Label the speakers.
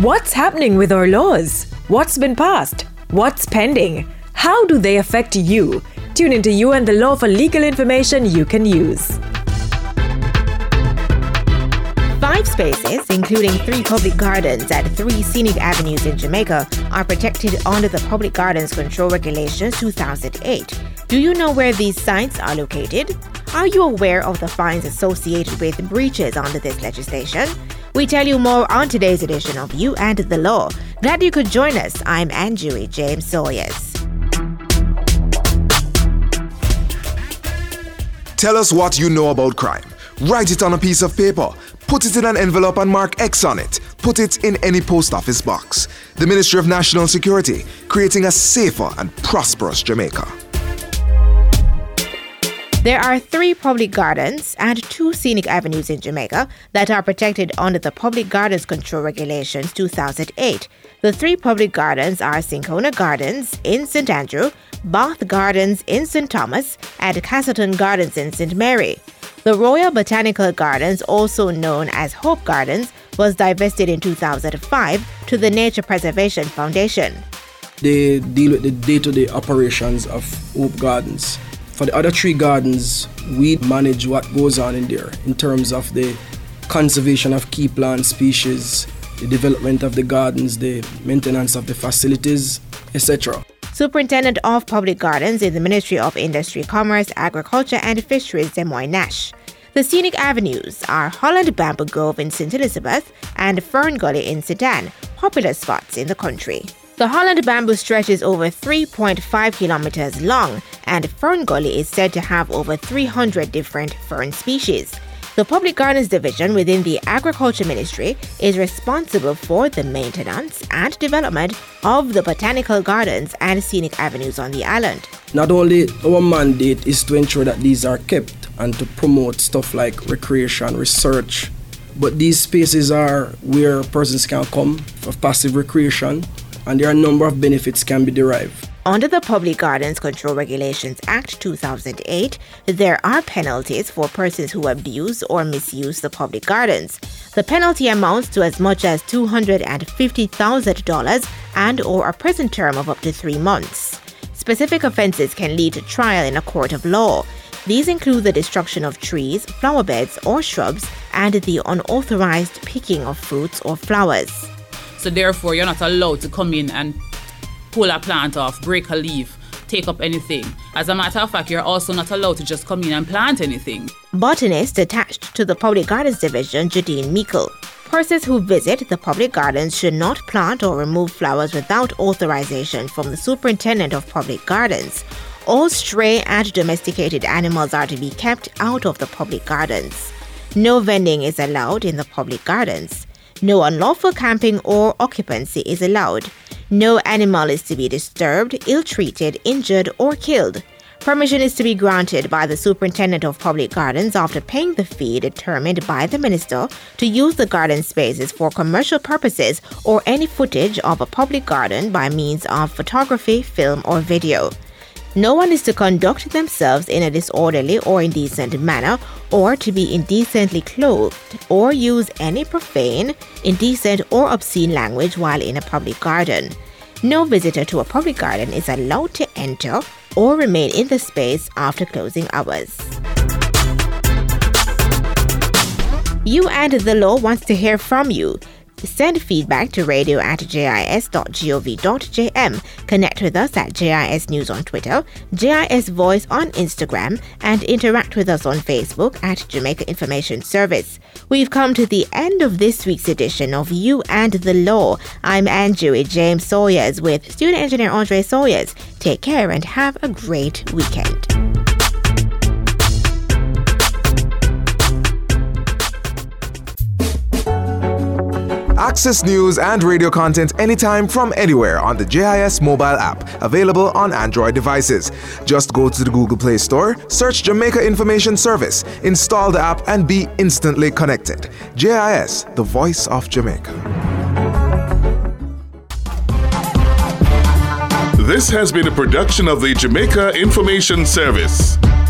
Speaker 1: What's happening with our laws? What's been passed? What's pending? How do they affect you? Tune into You and the Law for legal information you can use.
Speaker 2: 5 spaces, including 3 public gardens at 3 scenic avenues in Jamaica, are protected under the Public Gardens Control Regulations 2008. Do you know where these sites are located? Are you aware of the fines associated with breaches under this legislation? We tell you more on today's edition of You and the Law. Glad you could join us. I'm Anjui James Sawyers.
Speaker 3: Tell us what you know about crime. Write it on a piece of paper. Put it in an envelope and mark X on it. Put it in any post office box. The Ministry of National Security, creating a safer and prosperous Jamaica.
Speaker 2: There are 3 public gardens and 2 scenic avenues in Jamaica that are protected under the Public Gardens Control Regulations 2008. The 3 public gardens are Syncona Gardens in St. Andrew, Bath Gardens in St. Thomas, and Castleton Gardens in St. Mary. The Royal Botanical Gardens, also known as Hope Gardens, was divested in 2005 to the Nature Preservation Foundation.
Speaker 4: They deal with the day-to-day operations of Hope Gardens. For the other 3 gardens, we manage what goes on in there in terms of the conservation of key plant species, the development of the gardens, the maintenance of the facilities, etc.
Speaker 2: Superintendent of Public Gardens in the Ministry of Industry, Commerce, Agriculture and Fisheries, Demoy Nash. The scenic avenues are Holland Bamboo Grove in St. Elizabeth and Fern Gully in St. Ann, popular spots in the country. The Holland Bamboo stretches over 3.5 kilometers long, and Fern Gully is said to have over 300 different fern species. The Public Gardens Division within the Agriculture Ministry is responsible for the maintenance and development of the botanical gardens and scenic avenues on the island.
Speaker 4: Not only our mandate is to ensure that these are kept and to promote stuff like recreation, research, but these spaces are where persons can come for passive recreation, and there are a number of benefits can be derived.
Speaker 2: Under the Public Gardens Control Regulations Act 2008, there are penalties for persons who abuse or misuse the public gardens. The penalty amounts to as much as $250,000 and/or a prison term of up to 3 months. Specific offenses can lead to trial in a court of law. These include the destruction of trees, flower beds or shrubs, and the unauthorized picking of fruits or flowers.
Speaker 5: So therefore, you're not allowed to come in and pull a plant off, break a leaf, take up anything. As a matter of fact, you're also not allowed to just come in and plant anything.
Speaker 2: Botanist attached to the Public Gardens Division, Jadine Meikle. Persons who visit the public gardens should not plant or remove flowers without authorization from the Superintendent of Public Gardens. All stray and domesticated animals are to be kept out of the public gardens. No vending is allowed in the public gardens. No unlawful camping or occupancy is allowed. No animal is to be disturbed, ill-treated, injured, or killed. Permission is to be granted by the Superintendent of Public Gardens after paying the fee determined by the Minister to use the garden spaces for commercial purposes or any footage of a public garden by means of photography, film, or video. No one is to conduct themselves in a disorderly or indecent manner, or to be indecently clothed, or use any profane, indecent, or obscene language while in a public garden. No visitor to a public garden is allowed to enter or remain in the space after closing hours. You and the Law wants to hear from you. Send feedback to radio@jis.gov.jm. Connect with us at JIS News on Twitter, JIS Voice on Instagram, and interact with us on Facebook at Jamaica Information Service. We've come to the end of this week's edition of You and the Law. I'm Anjui James Sawyers with student engineer Andre Sawyers. Take care and have a great weekend.
Speaker 3: Access news and radio content anytime from anywhere on the JIS mobile app, available on Android devices. Just go to the Google Play Store, search Jamaica Information Service, install the app and be instantly connected. JIS, the voice of Jamaica.
Speaker 6: This has been a production of the Jamaica Information Service.